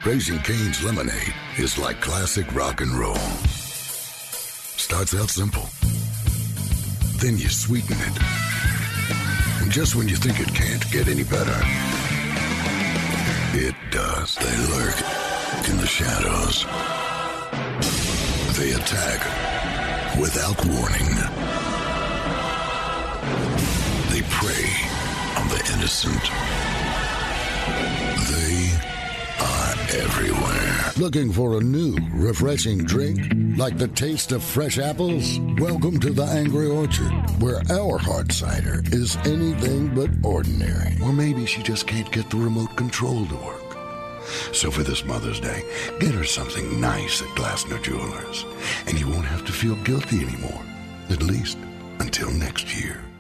Raising Cane's lemonade is like classic rock and roll. Starts out simple. Then you sweeten it. And just when you think it can't get any better, it does. They lurk in the shadows. They attack without warning. They prey on the innocent. They are everywhere. Looking for a new, refreshing drink? Like the taste of fresh apples? Welcome to the Angry Orchard, where our hard cider is anything but ordinary. Or maybe she just can't get the remote control to work. So for this Mother's Day, get her something nice at Glasner Jewelers. And you won't have to feel guilty anymore. At least until next year.